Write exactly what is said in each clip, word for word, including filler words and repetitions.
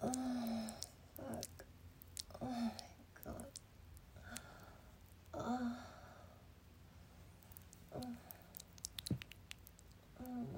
Oh, fuck. Oh my god. Oh. Oh. Oh.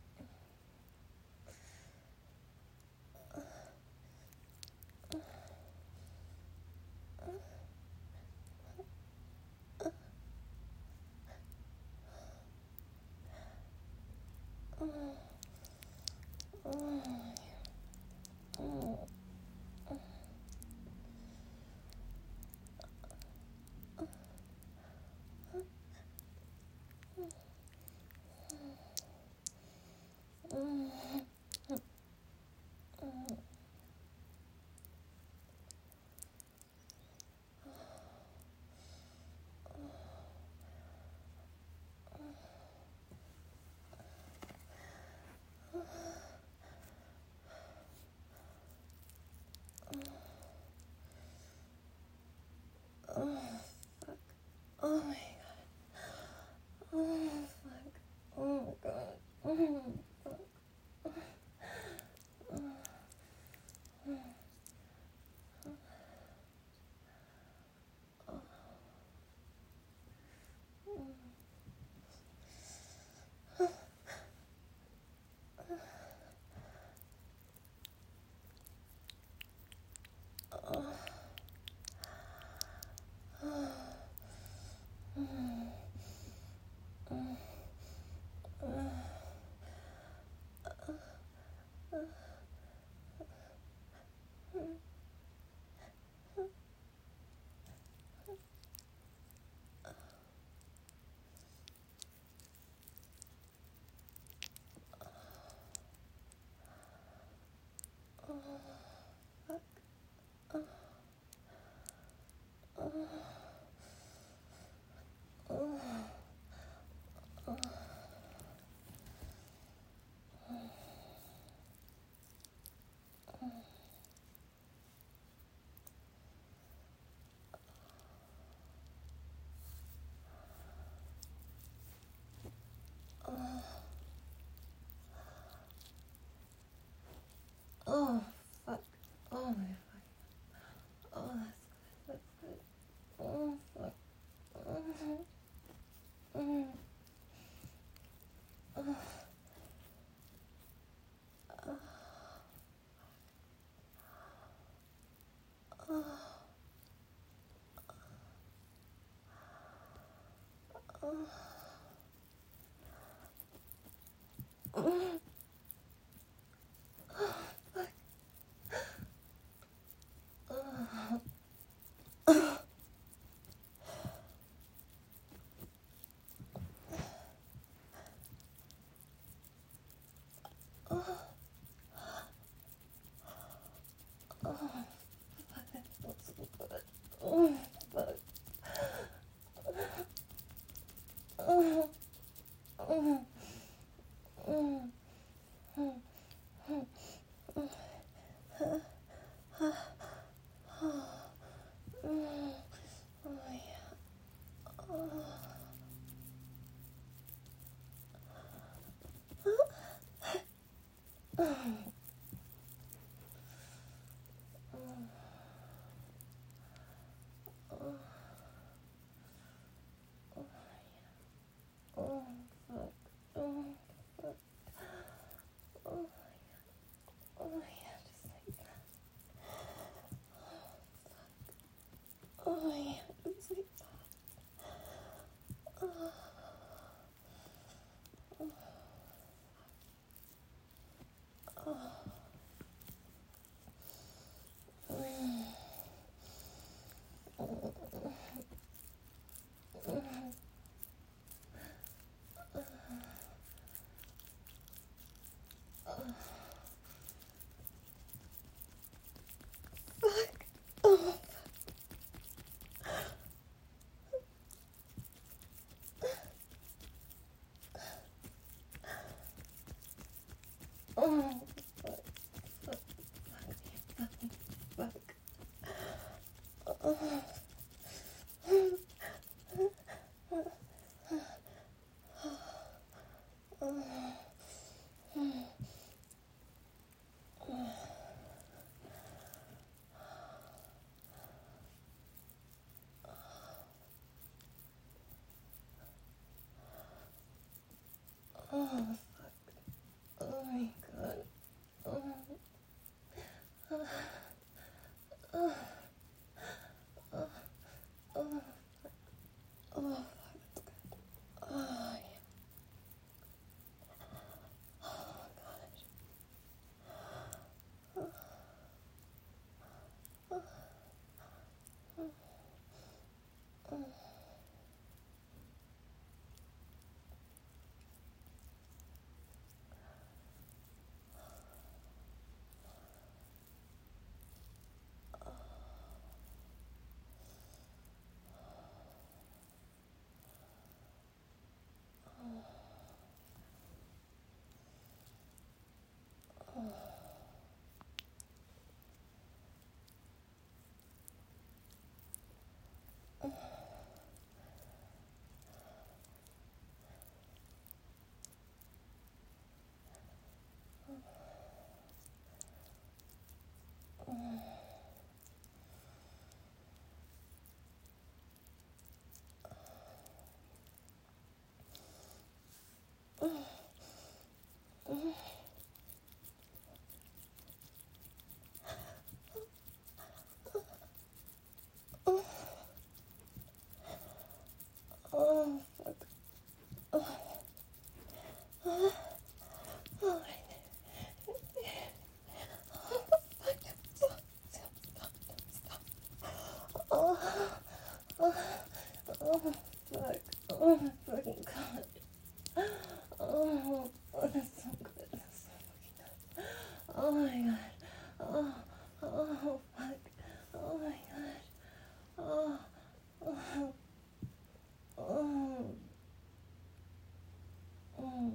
Oh, fuck. Oh my god. Oh, fuck. Oh my god. Oh, fuck. Oh, fuck. Oh my fuck. Oh, that's good. That's good. Oh, fuck. Oh. Mm. Oh. Oh. Oh. Oh. Fuck. Oh. Oh. Oh. Fuck, that feels so good. Oh, fuck. Oh. Oh. Oh. Oh. Oh, yeah. Oh. Oh, fuck. Oh, fuck. Oh, oh, yeah, just like that. Oh, yeah, just like that. Oh, oh. Fuck. Oh, oh, fuck. Fuck. Fuck. Fuck. Fuck. Oh. Oh, fuck. Oh my god. Oh. Oh. Oh. Oh. Oh. Oh. Oh, yeah. Oh, gosh. Oh. Oh. Oh. Oh, fuck. Oh. Oh. Oh, fuck. Stop. Stop. Stop. Stop. Oh. Oh. Oh, fuck. Oh, my fucking god. Oh, oh, that's so good. That's so fucking good. Oh, my god. Oh. Oh, fuck. Oh, my god. Oh. Oh. Oh. Oh.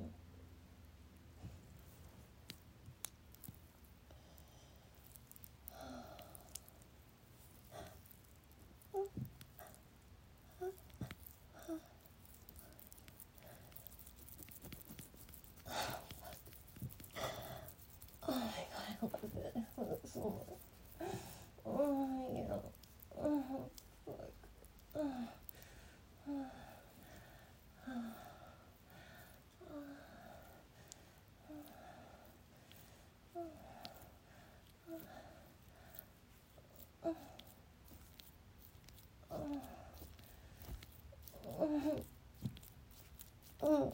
Oh my god, I love it. I love it so much. Oh, yeah. Oh, fuck. Oh, oh, oh, oh,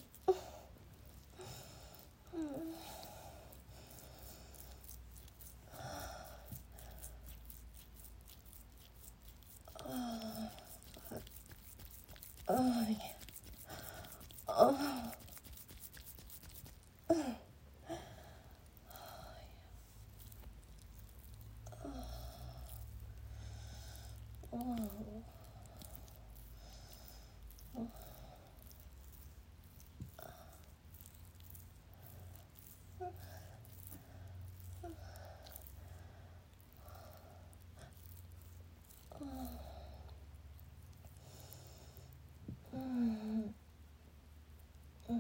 oh, yeah. Oh, oh, mm, mm,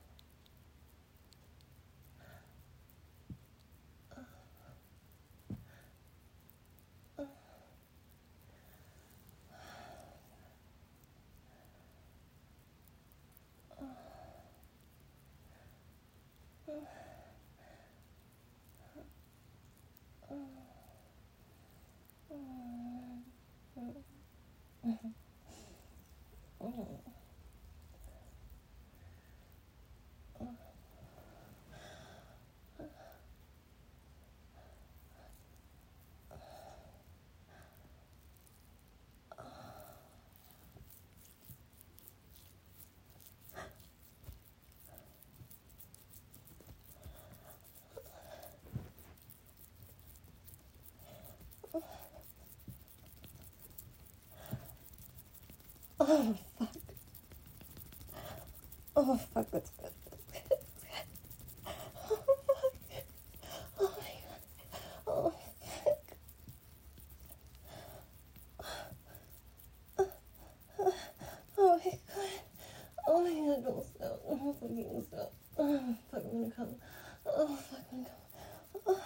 mm. Oh, fuck. Oh, fuck, that's good. That's good. Oh, fuck. Oh, my god. Oh, fuck. Oh, my god. Oh, my god, don't stop. Don't fucking stop. Oh, fuck, I'm gonna come. Oh, fuck, I'm gonna come.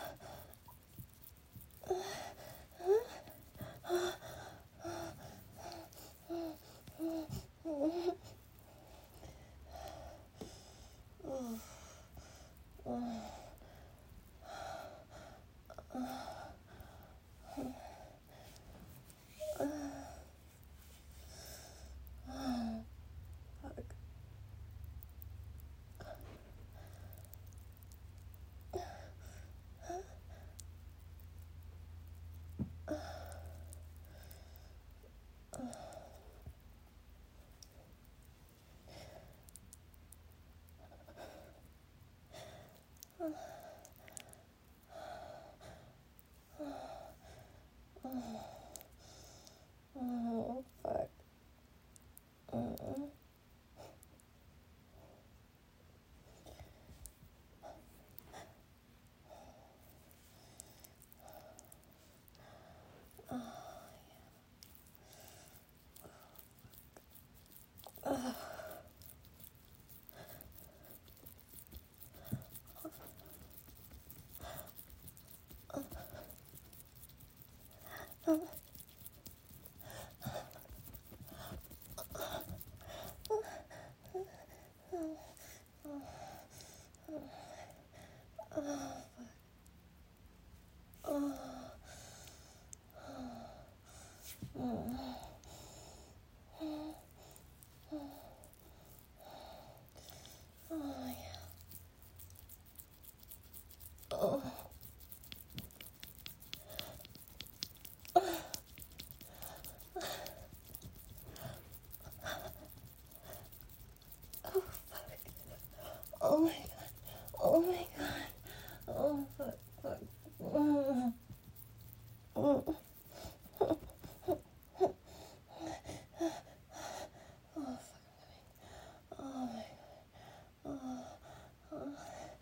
Oh my god. Oh my god. Oh fuck, fuck. Mm. Mm. Oh fuck, I'm coming. Oh my god. Oh,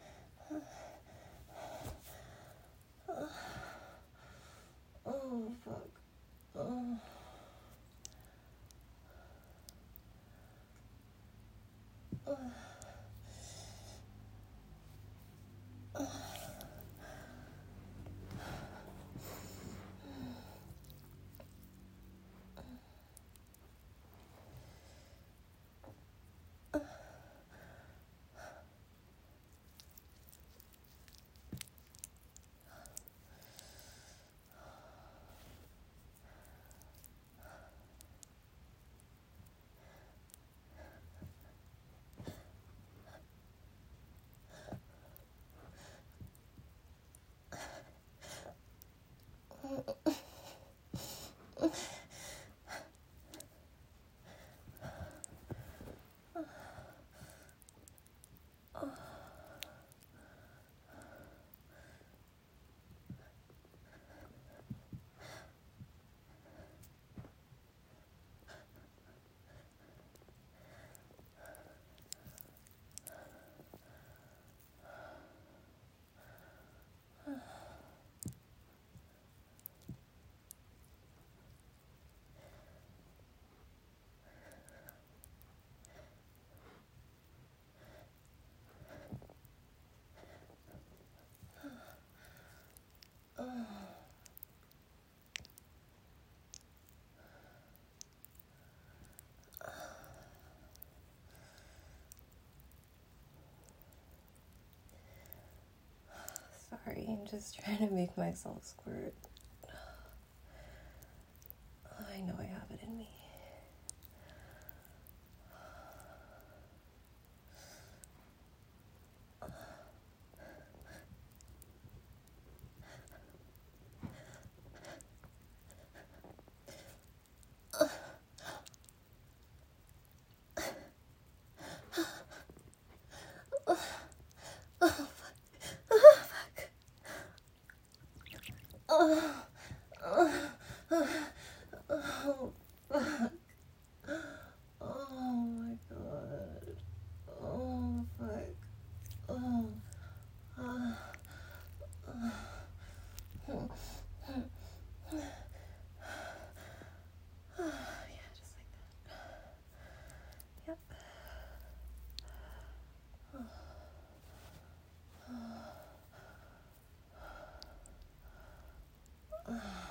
oh, oh, oh fuck. Oh. Oh. Sorry, I'm just trying to make myself squirt. I know I have it in me. Oh, oh, oh, fuck. Oh my god. Oh, fuck. Oh, uh, uh, yeah, just like that. Yep. Oh.